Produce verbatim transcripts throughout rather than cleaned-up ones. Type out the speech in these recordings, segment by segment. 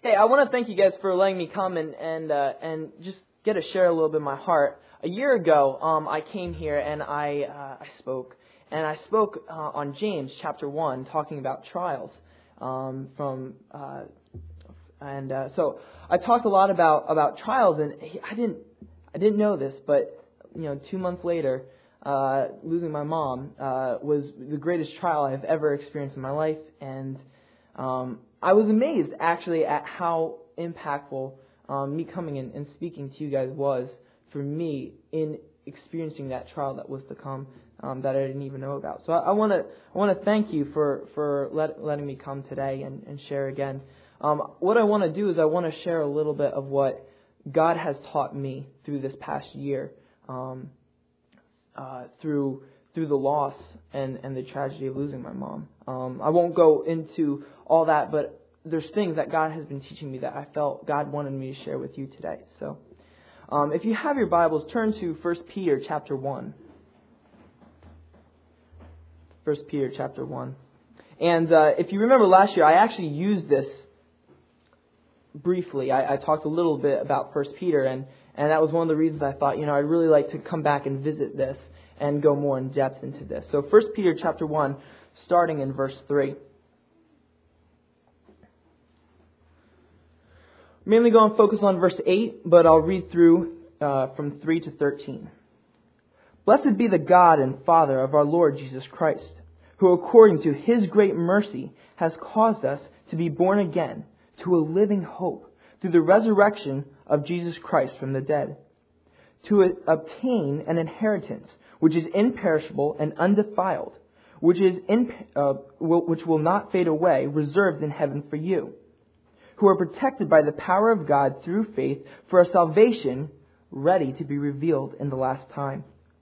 Hey, I want to thank you guys for letting me come and and uh, and just get to share a little bit of my heart. A year ago, um, I came here and I uh, I spoke, and I spoke uh, on James chapter one, talking about trials. Um, from uh, and uh, so I talked a lot about about trials, and I didn't I didn't know this, but you know, two months later, uh, losing my mom uh, was the greatest trial I've ever experienced in my life, and um, I was amazed actually at how impactful um, me coming in and speaking to you guys was for me in experiencing that trial that was to come um, that I didn't even know about. So I want to I want to thank you for for let, letting me come today and, and share again. Um, what I want to do is I want to share a little bit of what God has taught me through this past year, um, uh, through through the loss and, and the tragedy of losing my mom. Um, I won't go into all that, but there's things that God has been teaching me that I felt God wanted me to share with you today. So um, if you have your Bibles, turn to First Peter chapter one. First Peter chapter one. And uh, if you remember last year, I actually used this briefly. I, I talked a little bit about First Peter, and, and that was one of the reasons I thought, you know, I'd really like to come back and visit this and go more in depth into this. So First Peter chapter one, starting in verse three. Mainly going to focus on verse eight, but I'll read through uh, from three to thirteen. Blessed be the God and Father of our Lord Jesus Christ, who according to His great mercy has caused us to be born again to a living hope through the resurrection of Jesus Christ from the dead, to obtain an inheritance which is imperishable and undefiled, which is in, uh, will, which will not fade away, reserved in heaven for you, who are protected by the power of God through faith for a salvation ready to be revealed in the last time.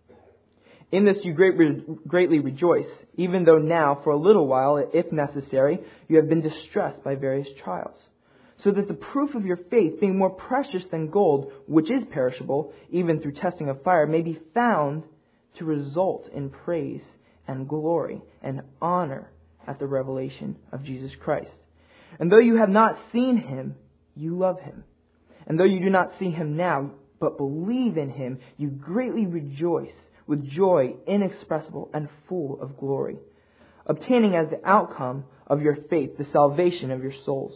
In this you great, greatly rejoice, even though now, for a little while, if necessary, you have been distressed by various trials, so that the proof of your faith, being more precious than gold, which is perishable, even through testing of fire, may be found to result in praise and glory and honor at the revelation of Jesus Christ. And though you have not seen Him, you love Him. And though you do not see Him now, but believe in Him, you greatly rejoice with joy inexpressible and full of glory, obtaining as the outcome of your faith the salvation of your souls.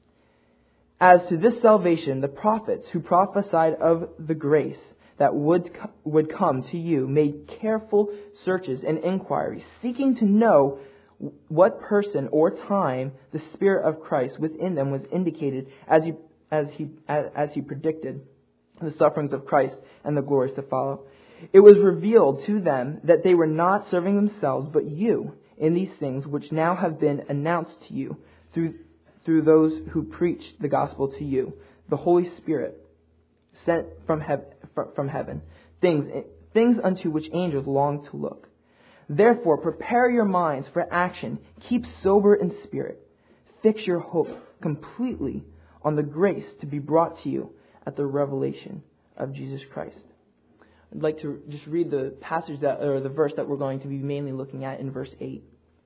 As to this salvation, the prophets who prophesied of the grace that would would come to you made careful searches and inquiries, seeking to know what person or time the Spirit of Christ within them was indicated as he as he as, as he predicted the sufferings of Christ and the glories to follow. It was revealed to them that they were not serving themselves but you in these things which now have been announced to you through through those who preached the gospel to you, the Holy Spirit sent from heaven, from heaven, things things unto which angels long to look. Therefore, prepare your minds for action. Keep sober in spirit. Fix your hope completely on the grace to be brought to you at the revelation of Jesus Christ. I'd like to just read the passage that, or the verse that we're going to be mainly looking at in verse eight.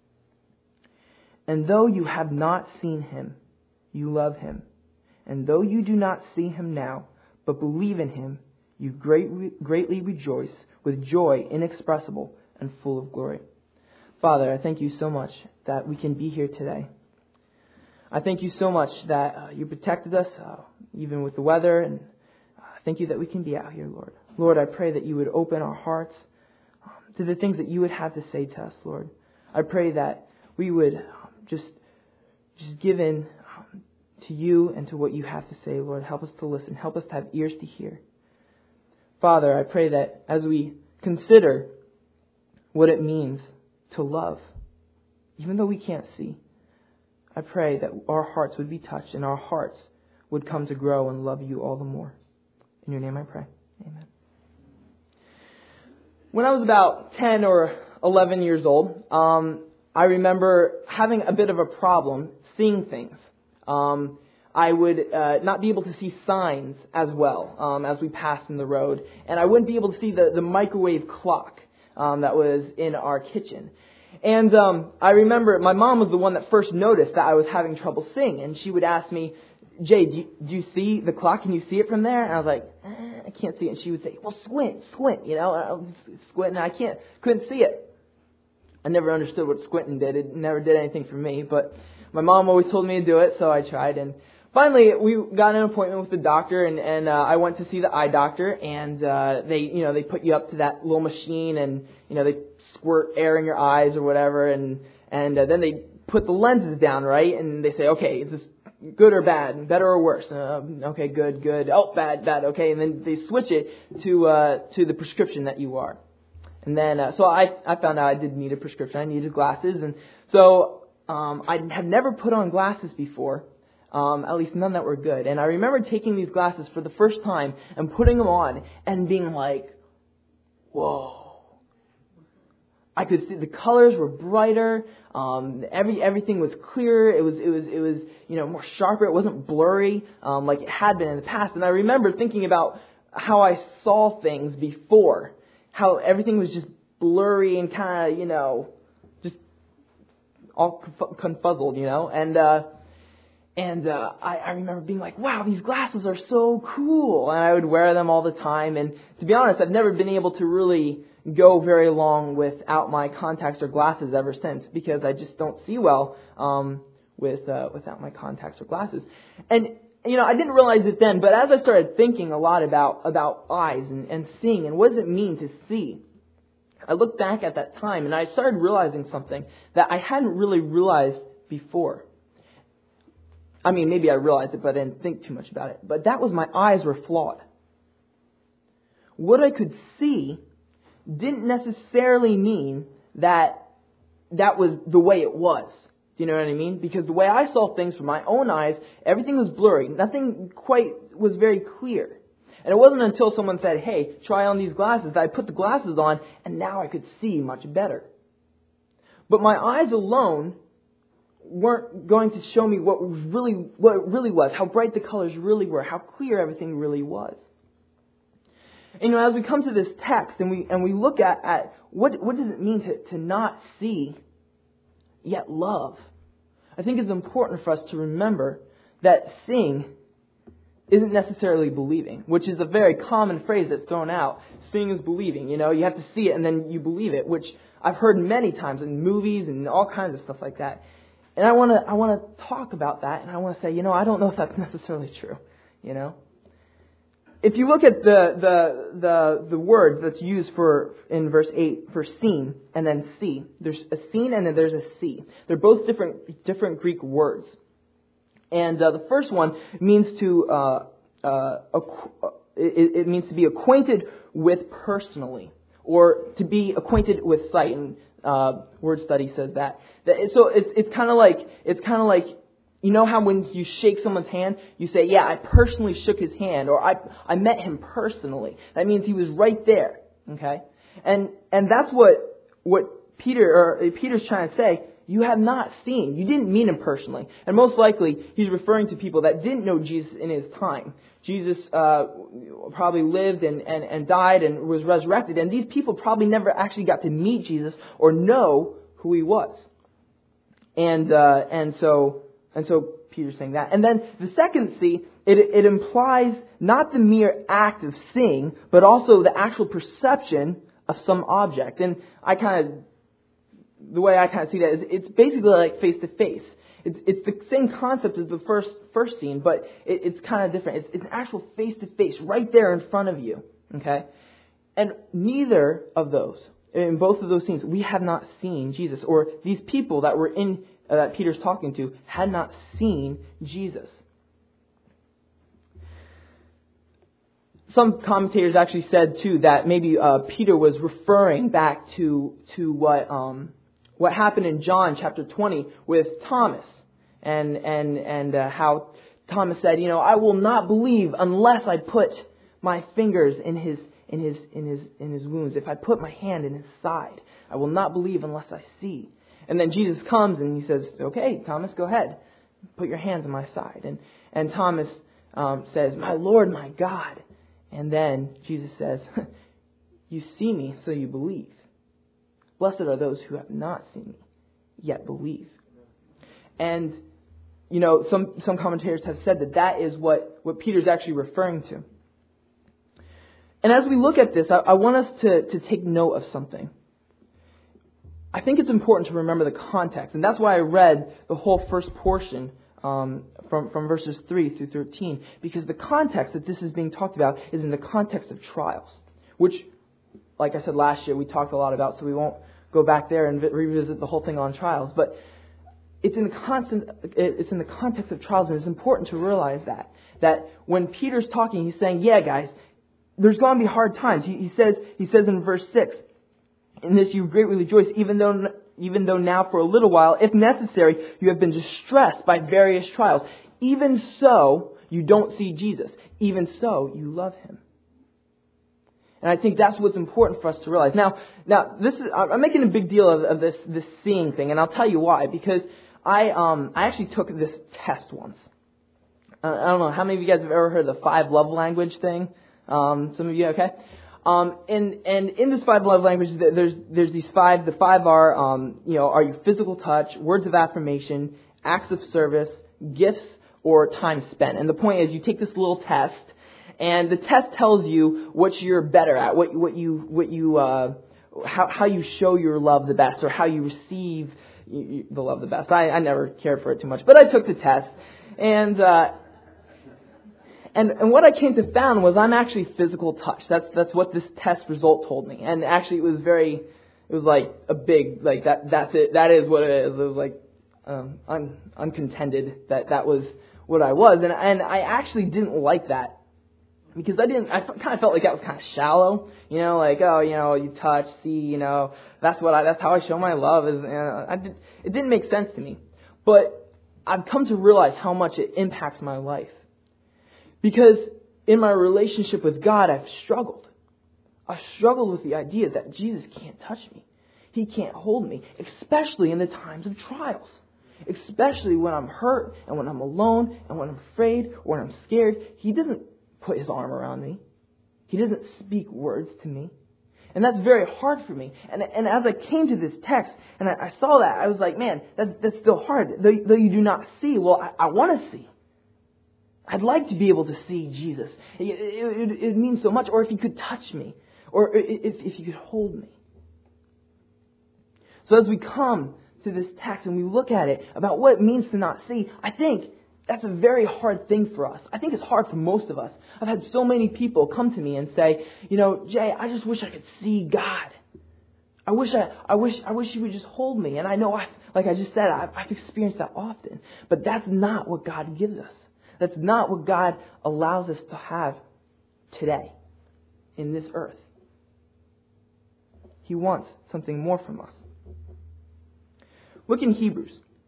And though you have not seen Him, you love Him. And though you do not see Him now, but believe in Him, you greatly, greatly rejoice with joy inexpressible and full of glory. Father, I thank you so much that we can be here today. I thank you so much that uh, you protected us, uh, even with the weather, and I uh, thank you that we can be out here, Lord. Lord, I pray that you would open our hearts um, to the things that you would have to say to us, Lord. I pray that we would um, just, just give in um, to you and to what you have to say, Lord. Help us to listen. Help us to have ears to hear. Father, I pray that as we consider what it means to love, even though we can't see, I pray that our hearts would be touched and our hearts would come to grow and love you all the more. In your name I pray. Amen. When I was about ten or eleven years old, um, I remember having a bit of a problem seeing things. Um, I would uh, not be able to see signs as well um, as we passed in the road, and I wouldn't be able to see the, the microwave clock um, that was in our kitchen. And um, I remember my mom was the one that first noticed that I was having trouble seeing, and she would ask me, Jay, do you, do you see the clock? Can you see it from there? And I was like, eh, I can't see it. And she would say, well, squint, squint, you know. And I was squinting, and I can't, couldn't see it. I never understood what squinting did. It never did anything for me. But my mom always told me to do it, so I tried. And finally, we got an appointment with the doctor, and, and uh, I went to see the eye doctor. And uh, they, you know, they put you up to that little machine, and you know, they squirt air in your eyes or whatever, and and uh, then they put the lenses down, right? And they say, okay, is this good or bad, better or worse? Uh, okay, good, good. Oh, bad, bad. Okay, and then they switch it to uh, to the prescription that you are. And then, uh, so I, I found out I did need a prescription. I needed glasses. And so um, I had never put on glasses before, um, at least none that were good. And I remember taking these glasses for the first time and putting them on and being like, whoa. I could see the colors were brighter. Um, every everything was clearer. It was it was it was you know more sharper. It wasn't blurry um, like it had been in the past. And I remember thinking about how I saw things before. How everything was just blurry and kind of, you know, just all confuzzled, you know. And uh, and uh, I, I remember being like, wow, these glasses are so cool. And I would wear them all the time. And to be honest, I've never been able to really go very long without my contacts or glasses ever since, because I just don't see well um, with uh, without my contacts or glasses. And you know, I didn't realize it then, but as I started thinking a lot about, about eyes and, and seeing and what does it mean to see, I looked back at that time and I started realizing something that I hadn't really realized before. I mean, maybe I realized it, but I didn't think too much about it. But that was my eyes were flawed. What I could see didn't necessarily mean that that was the way it was. Do you know what I mean? Because the way I saw things from my own eyes, everything was blurry. Nothing quite was very clear. And it wasn't until someone said, hey, try on these glasses, that I put the glasses on, and now I could see much better. But my eyes alone weren't going to show me what was really what it really was, how bright the colors really were, how clear everything really was. And, you know, as we come to this text and we and we look at, at what what does it mean to, to not see yet love, I think it's important for us to remember that seeing isn't necessarily believing, which is a very common phrase that's thrown out. Seeing is believing. You know, you have to see it and then you believe it, which I've heard many times in movies and all kinds of stuff like that. And I want to I want to talk about that, and I want to say, you know, I don't know if that's necessarily true. You know, if you look at the the the the word that's used for in verse eight for seen and then see, there's a seen and then there's a see. They're both different different Greek words, and uh, the first one means to uh, uh, acqu- it, it means to be acquainted with personally, or to be acquainted with sight. And uh, word study says that. that so it's it's kind of like it's kind of like. You know how when you shake someone's hand, you say, yeah, I personally shook his hand, or I I met him personally. That means he was right there. Okay? And and that's what what Peter or Peter's trying to say. You have not seen. You didn't meet him personally. And most likely he's referring to people that didn't know Jesus in his time. Jesus uh, probably lived and, and, and died and was resurrected. And these people probably never actually got to meet Jesus or know who he was. And uh, and so And so Peter's saying that. And then the second see, it, it implies not the mere act of seeing, but also the actual perception of some object. And I kind of, the way I kind of see that is it's basically like face to face. It's it's the same concept as the first first scene, but it, it's kind of different. It's, it's an actual face to face right there in front of you. Okay? And neither of those, in both of those scenes, we have not seen Jesus, or these people that were in Uh, that Peter's talking to had not seen Jesus. Some commentators actually said too that maybe uh, Peter was referring back to to what um, what happened in John chapter twenty with Thomas, and and and uh, how Thomas said, you know, I will not believe unless I put my fingers in his in his in his in his wounds. If I put my hand in his side, I will not believe unless I see. And then Jesus comes and he says, okay, Thomas, go ahead. Put your hands on my side. And and Thomas um, says, my Lord, my God. And then Jesus says, you see me, so you believe. Blessed are those who have not seen me, yet believe. And, you know, some, some commentators have said that that is what, what Peter's actually referring to. And as we look at this, I, I want us to, to take note of something. I think it's important to remember the context, and that's why I read the whole first portion um, from, from verses three through thirteen, because the context that this is being talked about is in the context of trials, which, like I said last year, we talked a lot about, so we won't go back there and revisit the whole thing on trials. But it's in the constant, it's in the context of trials, and it's important to realize that that when Peter's talking, he's saying, "Yeah, guys, there's going to be hard times." He, he says, he says in verse six. "In this you greatly rejoice, even though even though now for a little while, if necessary, you have been distressed by various trials. Even so, you don't see Jesus. Even so, you love Him." And I think that's what's important for us to realize. Now, now this is I'm making a big deal of, of this this seeing thing, and I'll tell you why. Because I um I actually took this test once. Uh, I don't know how many of you guys have ever heard of the five love language thing. Um, some of you, okay. Um, and, and in this five love languages, there's, there's these five, the five are, um, you know, are you physical touch, words of affirmation, acts of service, gifts, or time spent. And the point is you take this little test, and the test tells you what you're better at, what, what you, what you, uh, how, how you show your love the best, or how you receive the love the best. I, I never cared for it too much, but I took the test, and, uh, And, and what I came to found was I'm actually physical touch. That's that's what this test result told me. And actually, it was very, it was like a big, like that. That's it. That is what it is. It was like um, un, uncontended that that was what I was. And and I actually didn't like that because I didn't. I kind of felt like that was kind of shallow. You know, like oh, you know, you touch, see, you know, that's what I. That's how I show my love. Is you know, I did, it didn't make sense to me. But I've come to realize how much it impacts my life. Because in my relationship with God, I've struggled. I've struggled with the idea that Jesus can't touch me. He can't hold me, especially in the times of trials. Especially when I'm hurt and when I'm alone and when I'm afraid or when I'm scared. He doesn't put His arm around me. He doesn't speak words to me. And that's very hard for me. And, and as I came to this text and I, I saw that, I was like, man, that's, that's still hard. Though, though you do not see, well, I, I want to see. I'd like to be able to see Jesus. It, it, it, it means so much. Or if He could touch me. Or if, if He could hold me. So as we come to this text and we look at it about what it means to not see, I think that's a very hard thing for us. I think it's hard for most of us. I've had so many people come to me and say, you know, Jay, I just wish I could see God. I wish I, I wish, I wish He would just hold me. And I know, I, like I just said, I've, I've experienced that often. But that's not what God gives us. That's not what God allows us to have today in this earth. He wants something more from us. Look in Hebrews.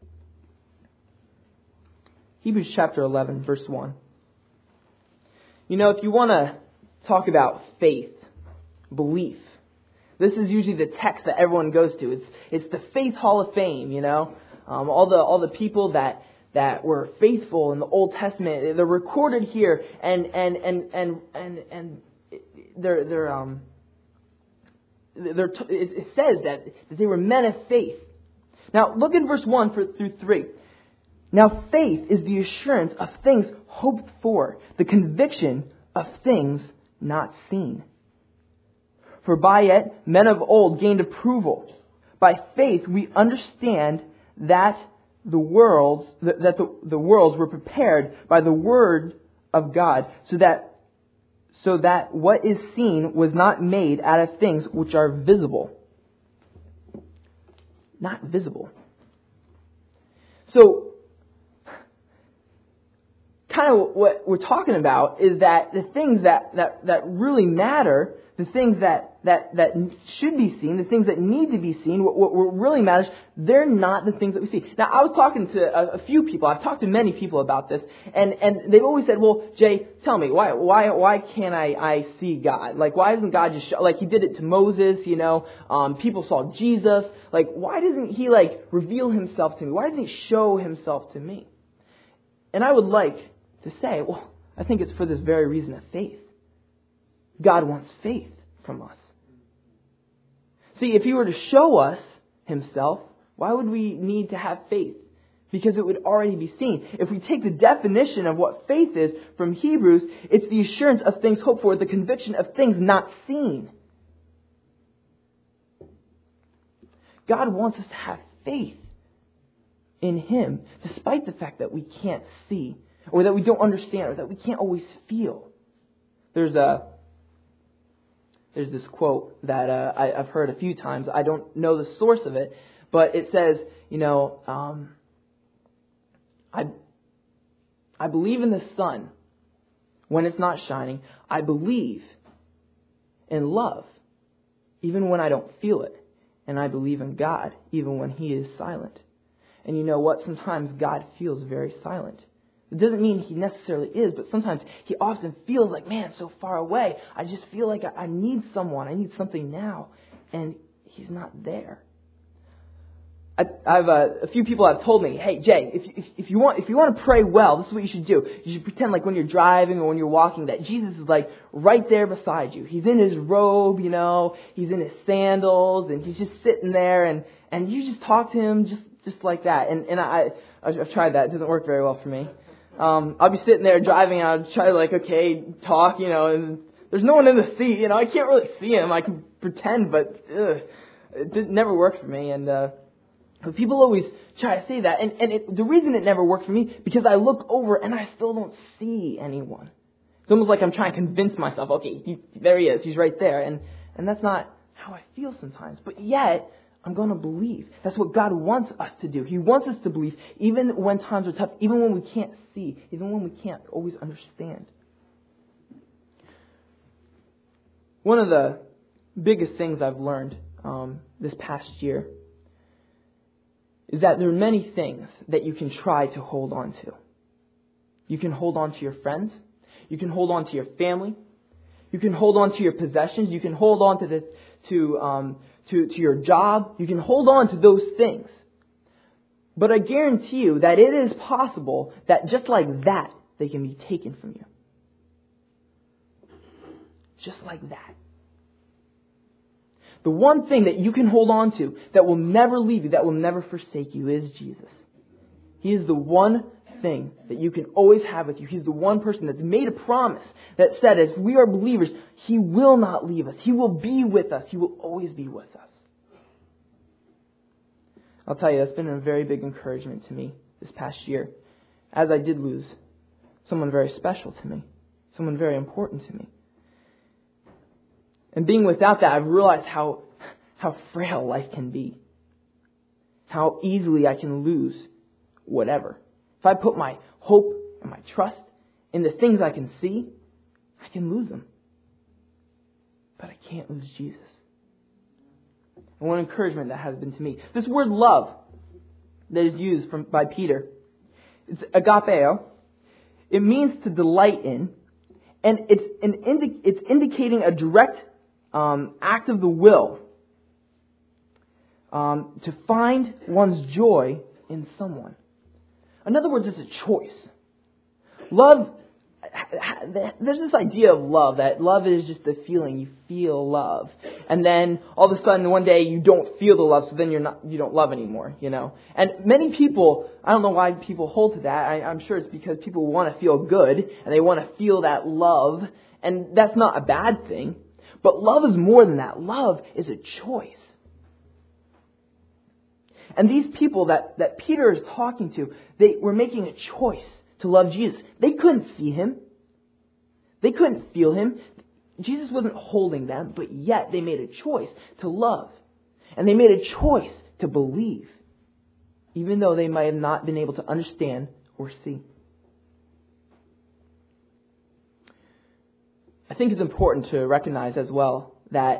Hebrews chapter eleven, verse one. You know, if you want to talk about faith, belief, this is usually the text that everyone goes to. It's it's the Faith Hall of Fame, you know. Um, all the all the people that that were faithful in the Old Testament, they're recorded here, and and and and and, and they're they're um they're it says that, that they were men of faith. Now look in verse one for, through three. Now faith is the assurance of things hoped for, the conviction of things not seen. For by it men of old gained approval. By faith we understand that the worlds that the, the worlds were prepared by the word of God, so that so that what is seen was not made out of things which are visible. Not visible. So kind of what we're talking about is that the things that, that, that really matter, the things that, that, that should be seen, the things that need to be seen, what, what really matters, they're not the things that we see. Now, I was talking to a, a few people. I've talked to many people about this, and, and they've always said, well, Jay, tell me, why why why can't I, I see God? Like, why doesn't God just show, like, He did it to Moses, you know, um, people saw Jesus. Like, why doesn't He, like, reveal Himself to me? Why doesn't He show Himself to me? And I would like to say, well, I think it's for this very reason of faith. God wants faith from us. See, if He were to show us Himself, why would we need to have faith? because it would already be seen. If we take the definition of what faith is from Hebrews, it's the assurance of things hoped for, the conviction of things not seen. God wants us to have faith in Him, despite the fact that we can't see, or that we don't understand, or that we can't always feel. There's a there's this quote that uh, I, I've heard a few times. I don't know the source of it, but it says, you know, um, I I believe in the sun when it's not shining. I believe in love even when I don't feel it. And I believe in God even when He is silent. And you know what? Sometimes God feels very silent. It doesn't mean He necessarily is, but sometimes He often feels like, man, so far away. I just feel like I, I need someone. I need something now. And He's not there. I, I've uh, a few people have told me, hey Jay, if, if if you want if you want to pray well, this is what you should do. You should pretend like when you're driving or when you're walking that Jesus is like right there beside you. He's in His robe, you know, He's in His sandals, and He's just sitting there, and, and you just talk to Him just, just like that. And and I I've tried that. It doesn't work very well for me. Um, I'll be sitting there driving, and I'll try to like okay talk, you know, and there's no one in the seat, you know, I can't really see Him. I can pretend, but ugh, it did, never worked for me, and. uh But people always try to say that. And, and it, the reason it never worked for me, because I look over and I still don't see anyone. It's almost like I'm trying to convince myself, okay, he, there he is, he's right there. And, and that's not how I feel sometimes. But yet, I'm going to believe. That's what God wants us to do. He wants us to believe, even when times are tough, even when we can't see, even when we can't always understand. One of the biggest things I've learned um, this past year is that there are many things that you can try to hold on to. You can hold on to your friends. You can hold on to your family. You can hold on to your possessions. You can hold on to the to um to, to your job. You can hold on to those things. But I guarantee you that it is possible that just like that, they can be taken from you. Just like that. The one thing that you can hold on to that will never leave you, that will never forsake you, is Jesus. He is the one thing that you can always have with you. He's the one person that's made a promise that said, as we are believers, He will not leave us. He will be with us. He will always be with us. I'll tell you, that's been a very big encouragement to me this past year, as I did lose someone very special to me, someone very important to me. And being without that, I've realized how how frail life can be. How easily I can lose whatever. If I put my hope and my trust in the things I can see, I can lose them. But I can't lose Jesus. And one encouragement that has been to me, this word love that is used from, by Peter, it's agapeo. It means to delight in, and it's an indi- it's indicating a direct Um, act of the will um, to find one's joy in someone. In other words, it's a choice. Love, there's this idea of love, that love is just the feeling. You feel love. And then all of a sudden one day you don't feel the love, so then you're not, you don't love anymore, you know. And many people, I don't know why people hold to that. I, I'm sure it's because people want to feel good and they want to feel that love. And that's not a bad thing. But love is more than that. Love is a choice. And these people that, that Peter is talking to, they were making a choice to love Jesus. They couldn't see Him. They couldn't feel Him. Jesus wasn't holding them, but yet they made a choice to love. And they made a choice to believe, even though they might have not been able to understand or see. I think it's important to recognize as well that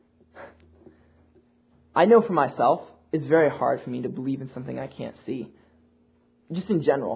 I know for myself, it's very hard for me to believe in something I can't see. Just in general.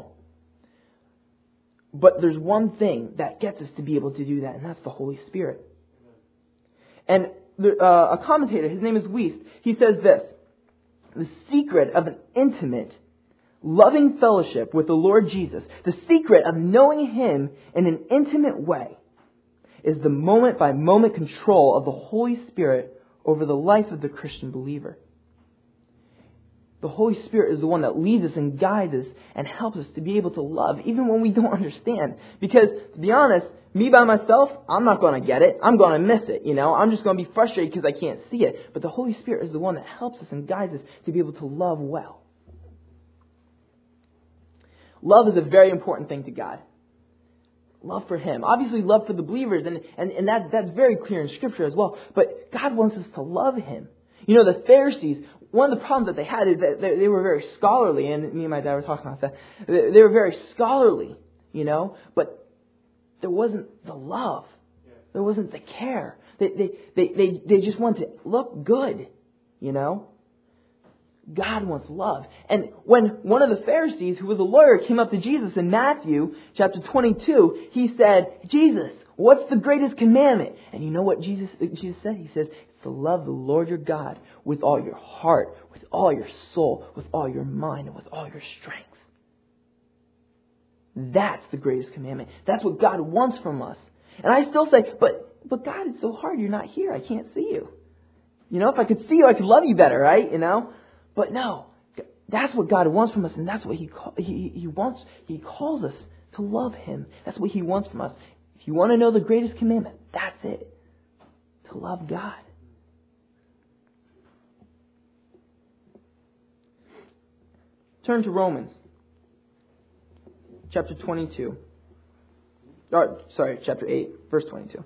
But there's one thing that gets us to be able to do that, and that's the Holy Spirit. And the, uh, a commentator, his name is Wiest, he says this: the secret of an intimate, loving fellowship with the Lord Jesus, the secret of knowing Him in an intimate way, is the moment-by-moment control of the Holy Spirit over the life of the Christian believer. The Holy Spirit is the one that leads us and guides us and helps us to be able to love even when we don't understand. Because, to be honest, me by myself, I'm not going to get it. I'm going to miss it, you know. I'm just going to be frustrated because I can't see it. But the Holy Spirit is the one that helps us and guides us to be able to love well. Love is a very important thing to God. Love for Him. Obviously, love for the believers, and, and, and that, that's very clear in Scripture as well. But God wants us to love Him. You know, the Pharisees, one of the problems that they had is that they, they were very scholarly, and me and my dad were talking about that. They, they were very scholarly, you know, but there wasn't the love. There wasn't the care. They, they, they, they, they just wanted to look good, you know. God wants love. And when one of the Pharisees, who was a lawyer, came up to Jesus in Matthew chapter twenty-two, he said, Jesus, what's the greatest commandment? And you know what Jesus, Jesus said? He says, it's to love the Lord your God with all your heart, with all your soul, with all your mind, and with all your strength. That's the greatest commandment. That's what God wants from us. And I still say, but, but God, it's so hard. You're not here. I can't see you. You know, if I could see you, I could love you better, right? You know? But no, that's what God wants from us, and that's what He He He wants. He calls us to love Him. That's what He wants from us. If you want to know the greatest commandment, that's it. To love God. Turn to Romans chapter twenty-two. Or, sorry, chapter eight, verse twenty-two.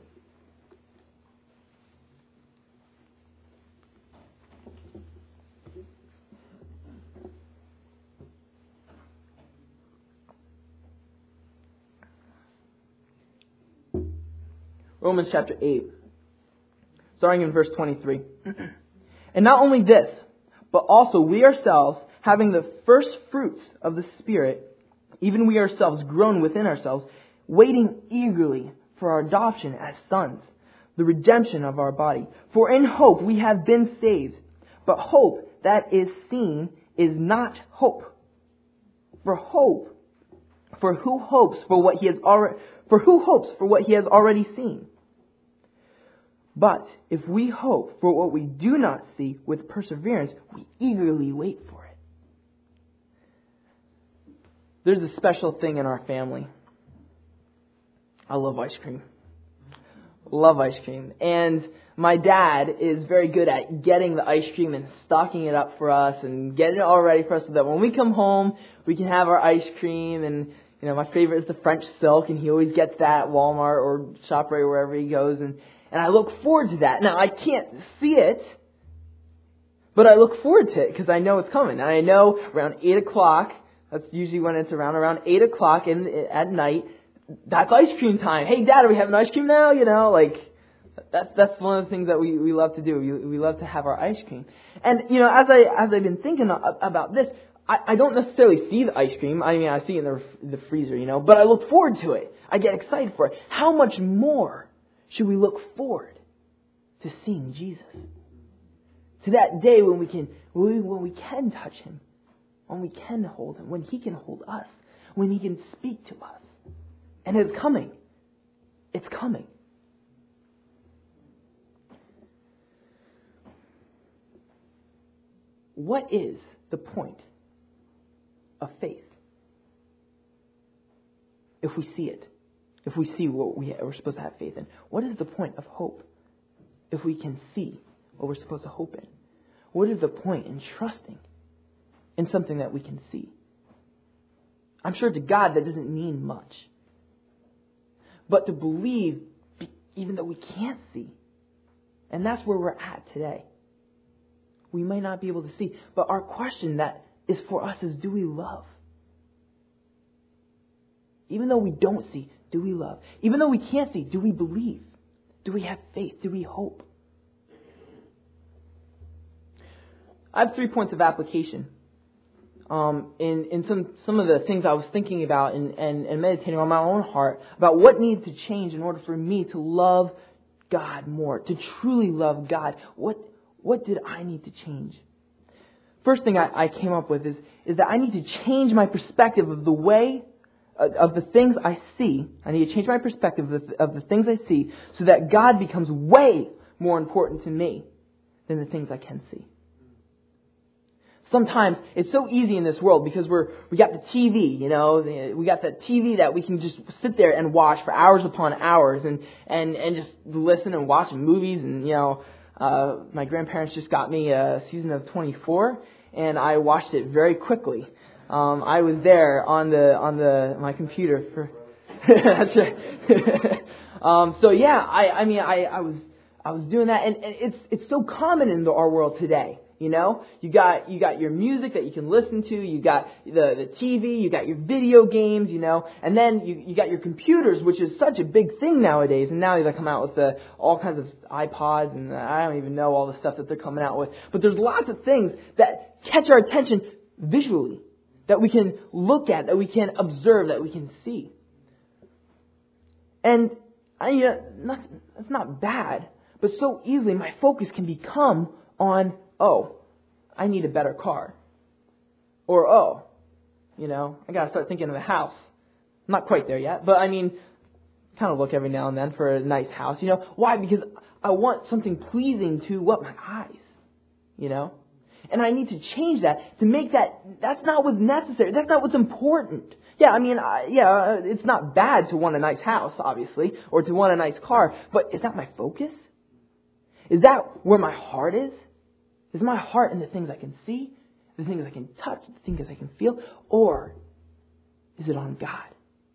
Romans chapter eight, starting in verse twenty-three. And not only this, but also we ourselves, having the first fruits of the Spirit, even we ourselves groan within ourselves, waiting eagerly for our adoption as sons, the redemption of our body. For in hope we have been saved. But hope that is seen is not hope. For hope, for who hopes for what he has already, for who hopes for what he has already seen? But if we hope for what we do not see with perseverance, we eagerly wait for it. There's a special thing in our family. I love ice cream. Love ice cream. And my dad is very good at getting the ice cream and stocking it up for us and getting it all ready for us so that when we come home, we can have our ice cream. And, you know, my favorite is the French Silk, and he always gets that at Walmart or ShopRite or wherever he goes. And, and I look forward to that. Now, I can't see it, but I look forward to it because I know it's coming. And I know around eight o'clock, that's usually when it's around, around eight o'clock in, at night, that's ice cream time. Hey, Dad, are we having ice cream now? You know, like, that's that's one of the things that we, we love to do. We, we love to have our ice cream. And, you know, as, I, as I've been thinking about this, I, I don't necessarily see the ice cream. I mean, I see it in the, the freezer, you know, but I look forward to it. I get excited for it. How much more should we look forward to seeing Jesus? To that day when we can, when we, when we can touch Him, when we can hold Him, when He can hold us, when He can speak to us. And it's coming. It's coming. What is the point of faith? If we see it, if we see what we, we're supposed to have faith in, what is the point of hope? If we can see what we're supposed to hope in, what is the point in trusting in something that we can see? I'm sure to God that doesn't mean much. But to believe even though we can't see. And that's where we're at today. We might not be able to see. But our question that is for us is, do we love? Even though we don't see, do we love? Even though we can't see, do we believe? Do we have faith? Do we hope? I have three points of application. Um, in, in some, some of the things I was thinking about and, and, and meditating on my own heart about what needs to change in order for me to love God more, to truly love God. What, what did I need to change? First thing I, I came up with is, is that I need to change my perspective of the way, uh, of the things I see. I need to change my perspective of the, of the things I see so that God becomes way more important to me than the things I can see. Sometimes it's so easy in this world because we're we got the T V, you know, we got the T V that we can just sit there and watch for hours upon hours and and and just listen and watch movies. And you know, uh, my grandparents just got me a season of twenty-four, and I watched it very quickly. Um, I was there on the on the my computer for. That's right. um, so yeah, I I mean I, I was I was doing that, and, and it's it's so common in the, our world today. You know, you got you got your music that you can listen to, you got the, the T V, you got your video games, you know, and then you, you got your computers, which is such a big thing nowadays. And now they come out with the, all kinds of iPods, and I don't even know all the stuff that they're coming out with. But there's lots of things that catch our attention visually, that we can look at, that we can observe, that we can see. And I, you know, not, that's not bad, but so easily my focus can become on, oh, I need a better car. Or, oh, you know, I got to start thinking of a house. I'm not quite there yet, but I mean, kind of look every now and then for a nice house. You know, why? Because I want something pleasing to what? My eyes, you know? And I need to change that to make that, that's not what's necessary. That's not what's important. Yeah, I mean, I, yeah, it's not bad to want a nice house, obviously, or to want a nice car, but is that my focus? Is that where my heart is? Is my heart in the things I can see, the things I can touch, the things I can feel, or is it on God?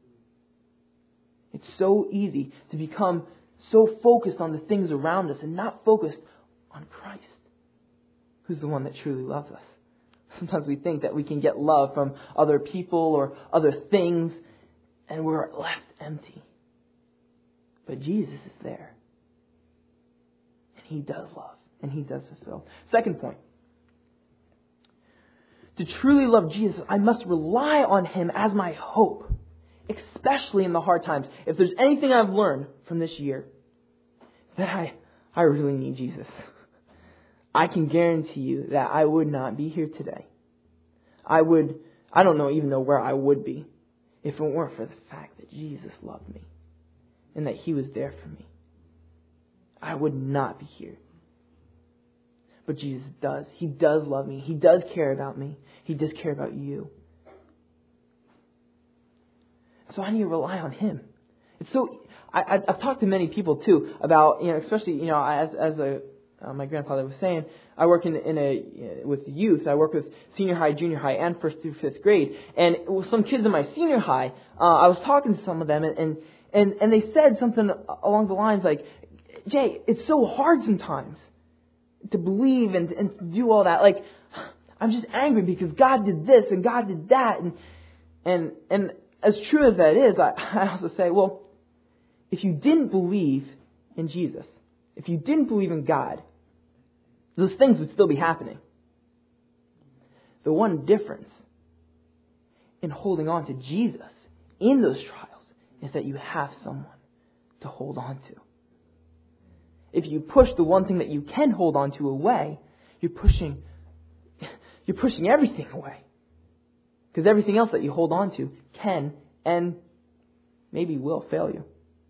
It's so easy to become so focused on the things around us and not focused on Christ, who's the one that truly loves us. Sometimes we think that we can get love from other people or other things, and we're left empty. But Jesus is there. And He does love. And He does fulfill. Second point. To truly love Jesus, I must rely on Him as my hope, especially in the hard times. If there's anything I've learned from this year, that I, I really need Jesus. I can guarantee you that I would not be here today. I would, I don't know even know where I would be if it weren't for the fact that Jesus loved me and that He was there for me. I would not be here. But Jesus does. He does love me. He does care about me. He does care about you. So I need to rely on Him. It's so, I, I've talked to many people too about, you know, especially, you know, as, as a, Uh, my grandfather was saying, I work in, in a with youth. I work with senior high, junior high, and first through fifth grade. And with some kids in my senior high, uh, I was talking to some of them, and, and and and they said something along the lines like, "Jay, it's so hard sometimes to believe and and to do all that. Like, I'm just angry because God did this and God did that." And and and as true as that is, I, I also say, well, if you didn't believe in Jesus, if you didn't believe in God, those things would still be happening. The one difference in holding on to Jesus in those trials is that you have someone to hold on to. If you push the one thing that you can hold on to away, you're pushing, you're pushing everything away. Because everything else that you hold on to can and maybe will fail you.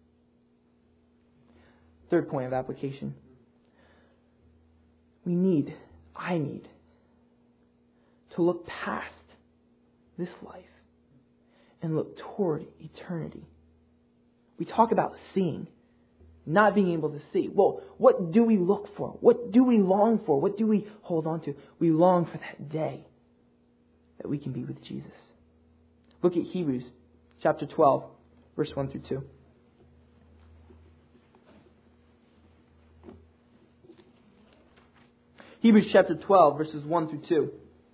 Third point of application. We need, I need, to look past this life and look toward eternity. We talk about seeing, not being able to see. Well, what do we look for? What do we long for? What do we hold on to? We long for that day that we can be with Jesus. Look at Hebrews chapter twelve, verse one through two. Hebrews chapter twelve, verses one through two.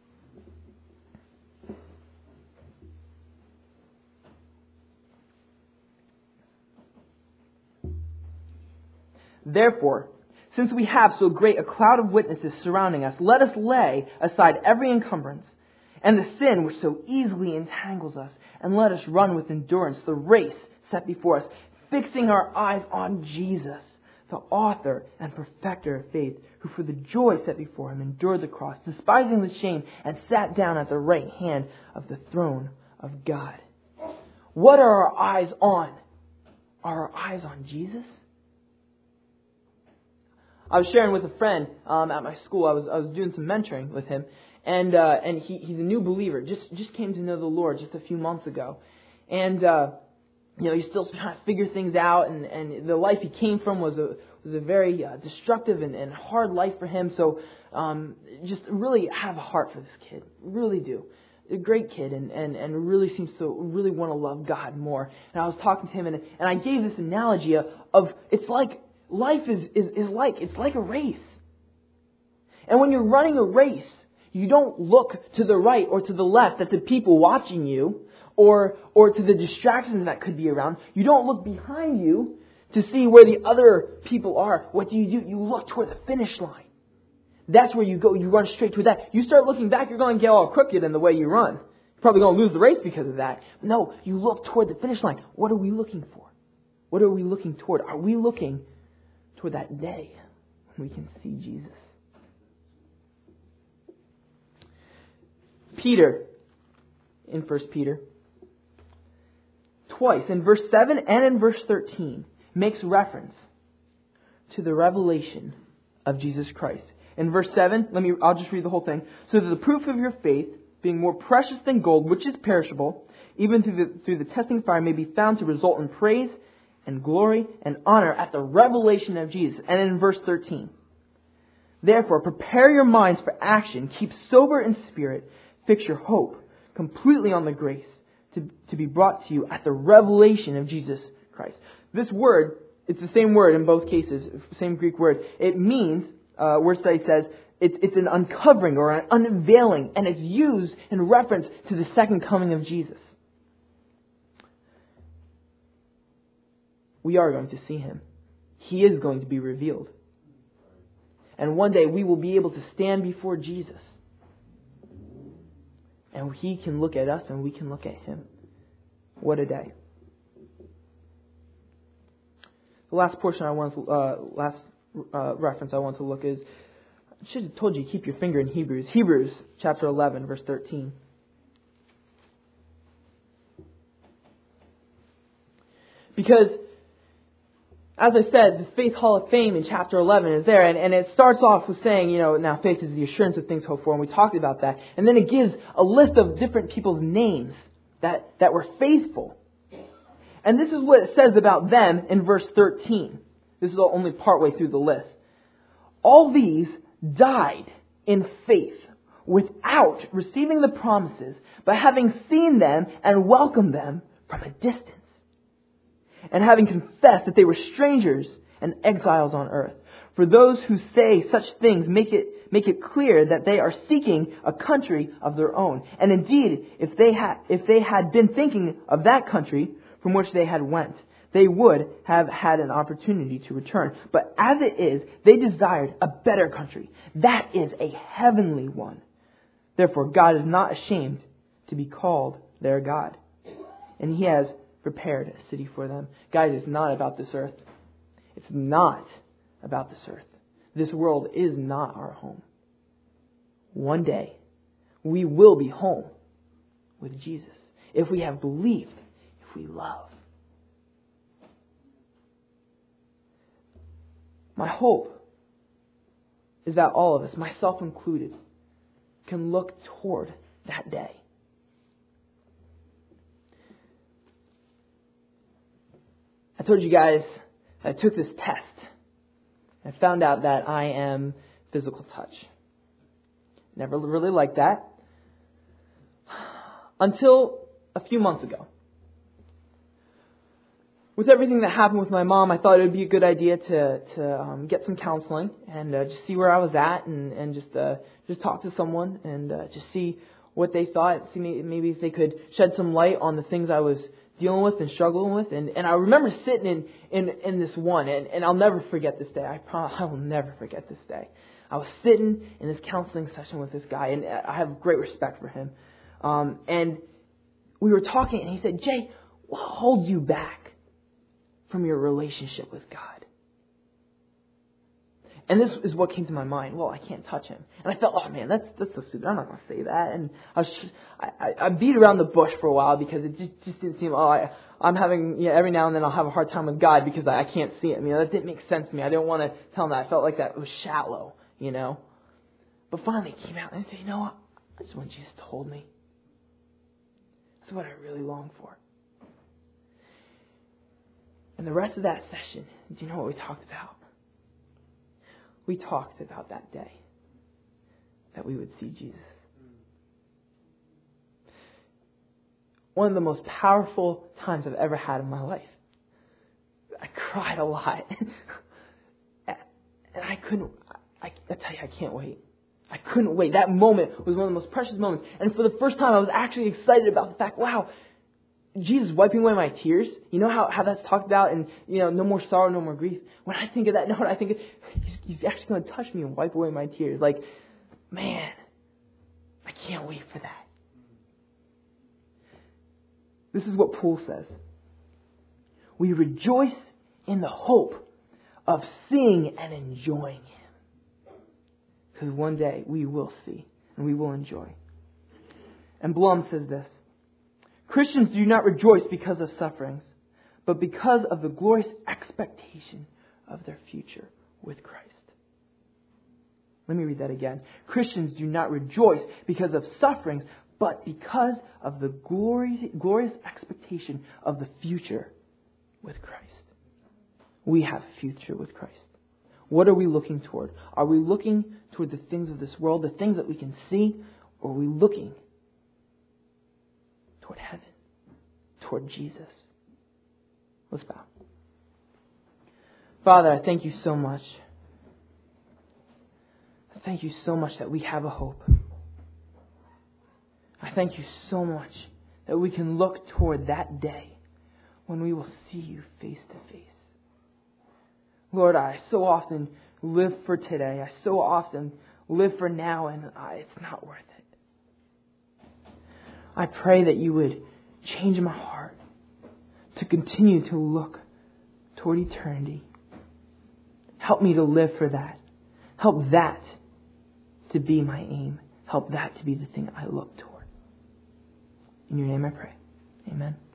Therefore, since we have so great a cloud of witnesses surrounding us, let us lay aside every encumbrance and the sin which so easily entangles us, and let us run with endurance the race set before us, fixing our eyes on Jesus, the author and perfecter of faith, who for the joy set before Him endured the cross, despising the shame, and sat down at the right hand of the throne of God. What are our eyes on? Are our eyes on Jesus? I was sharing with a friend um, at my school. I was I was doing some mentoring with him, and uh, and he, he's a new believer. Just just came to know the Lord just a few months ago, and uh, you know he's still trying to figure things out. And, and the life he came from was a was a very uh, destructive and, and hard life for him. So um, just really have a heart for this kid, really do. A great kid, and, and, and really seems to really want to love God more. And I was talking to him, and and I gave this analogy of, of it's like life is, is is like it's like a race. And when you're running a race, you don't look to the right or to the left at the people watching you, or or to the distractions that could be around. You don't look behind you to see where the other people are. What do you do? You look toward the finish line. That's where you go. You run straight to that. You start looking back, you're going to get all crooked in the way you run. You're probably going to lose the race because of that. No, you look toward the finish line. What are we looking for? What are we looking toward? Are we looking toward that day when we can see Jesus? Peter, in First Peter, twice, in verse seven and in verse thirteen, makes reference to the revelation of Jesus Christ. In verse seven, let me, I'll just read the whole thing. So that the proof of your faith, being more precious than gold, which is perishable, even through the, through the testing fire, may be found to result in praise and glory and honor at the revelation of Jesus. And in verse thirteen, therefore, prepare your minds for action, keep sober in spirit, fix your hope completely on the grace to, to be brought to you at the revelation of Jesus Christ. This word, it's the same word in both cases, same Greek word. It means, Uh, word study says it's, it's an uncovering or an unveiling, and it's used in reference to the second coming of Jesus. We are going to see Him. He is going to be revealed. And one day we will be able to stand before Jesus. And He can look at us and we can look at Him. What a day. The last portion I want to, uh, last Uh, reference I want to look is, I should have told you, keep your finger in Hebrews. Hebrews chapter eleven, verse thirteen. Because, as I said, the Faith Hall of Fame in chapter eleven is there. And, and it starts off with saying, you know, now faith is the assurance of things hoped for. And we talked about that. And then it gives a list of different people's names that, that were faithful. And this is what it says about them in verse thirteen. This is only partway through the list. All these died in faith without receiving the promises, but having seen them and welcomed them from a distance, and having confessed that they were strangers and exiles on earth. For those who say such things make it make it clear that they are seeking a country of their own. And indeed, if they had if they had been thinking of that country from which they had went, they would have had an opportunity to return. But as it is, they desired a better country. That is a heavenly one. Therefore, God is not ashamed to be called their God. And He has prepared a city for them. Guys, it's not about this earth. It's not about this earth. This world is not our home. One day, we will be home with Jesus. If we have believed, if we love. My hope is that all of us, myself included, can look toward that day. I told you guys I took this test. I found out that I am physical touch. Never really liked that. Until a few months ago. With everything that happened with my mom, I thought it would be a good idea to to um, get some counseling and uh, just see where I was at, and and just uh, just talk to someone and uh, just see what they thought. See maybe if they could shed some light on the things I was dealing with and struggling with. And, and I remember sitting in, in, in this one, and, and I'll never forget this day. I promise I will never forget this day. I was sitting in this counseling session with this guy, and I have great respect for him. Um, and we were talking, and he said, "Jay, what holds you back from your relationship with God?" And this is what came to my mind. Well, I can't touch him. And I felt, oh man, that's that's so stupid. I'm not going to say that. And I was, I, I beat around the bush for a while because it just, just didn't seem, oh, I, I'm having, you know, every now and then I'll have a hard time with God because I, I can't see him. You know, that didn't make sense to me. I didn't want to tell him that. I felt like that was shallow, you know. But finally it came out and I said, you know what? I just want Jesus to hold me. That's what I really long for. And the rest of that session, do you know what we talked about? We talked about that day that we would see Jesus. One of the most powerful times I've ever had in my life. I cried a lot. And I couldn't, I, I tell you, I can't wait. I couldn't wait. That moment was one of the most precious moments. And for the first time, I was actually excited about the fact, wow, Jesus wiping away my tears. You know how, how that's talked about and, you know, no more sorrow, no more grief. When I think of that note, I think of, he's, he's actually going to touch me and wipe away my tears. Like, man, I can't wait for that. This is what Paul says. We rejoice in the hope of seeing and enjoying Him. Because one day we will see and we will enjoy. And Blum says this. Christians do not rejoice because of sufferings, but because of the glorious expectation of their future with Christ. Let me read that again. Christians do not rejoice because of sufferings, but because of the glorious, glorious expectation of the future with Christ. We have a future with Christ. What are we looking toward? Are we looking toward the things of this world, the things that we can see, or are we looking toward heaven, toward Jesus? Let's bow. Father, I thank you so much. I thank you so much that we have a hope. I thank you so much that we can look toward that day when we will see you face to face. Lord, I so often live for today. I so often live for now, and I, it's not worth it. I pray that you would change my heart to continue to look toward eternity. Help me to live for that. Help that to be my aim. Help that to be the thing I look toward. In your name I pray. Amen.